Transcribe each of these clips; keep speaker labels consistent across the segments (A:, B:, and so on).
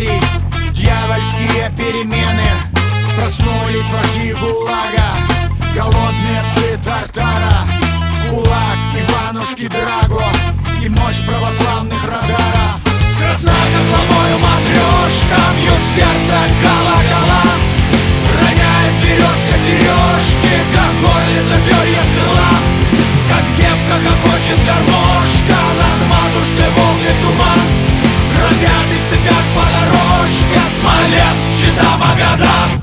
A: империй, дьявольские перемены. Проснулись враги ГУЛАГа, голодные псы Тартара, кулак Иванушки Драго и мощь православных радаров. Красна, как ломою матрешка, бьют в сердце колокола. Роняет березка сережки, как горлица перья с крыла. Как девка хохочет гармошка, над матушкой Волги туман. Рогатый в цепях по дорожке, Смолеск, Чита, Магадан.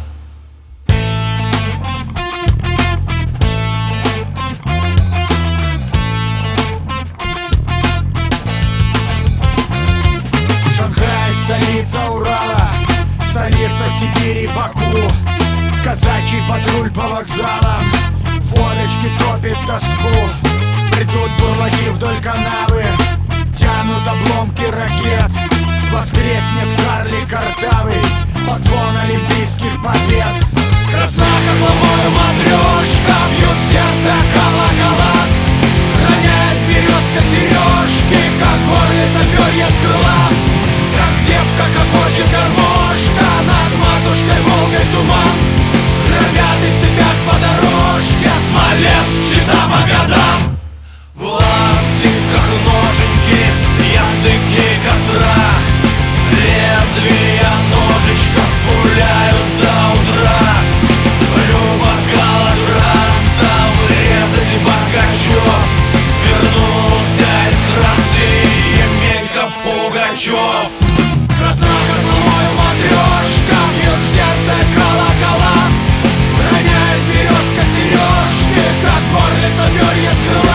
A: Столица Урала, столица Сибири, Баку. Казачий патруль по вокзалам, водочки топит тоску. Придут бурлаки вдоль канавы, тянут обломки ракет. Воскреснет карлик картавый под звон олимпийских побед. Красна, как ломою матрешка, бьют в сердце колокола. Роняет березка сережки, как горлица перья с крыла. Как девка хохочет гармошка, над матушкой Волгой туман. Рогатый в цепях по дорожке, Смолеск, Чита, Магадан. В лаптиках ноженьки, языки костра, лезвия ножичков пуляют до утра. Люба голодранцев, резать Богачев. Вернулся из Франции Емелька Пугачев. Красна, как ломою матрешка, бьют в сердце колокола. Роняет березка сережки, как горлица перья с крыла.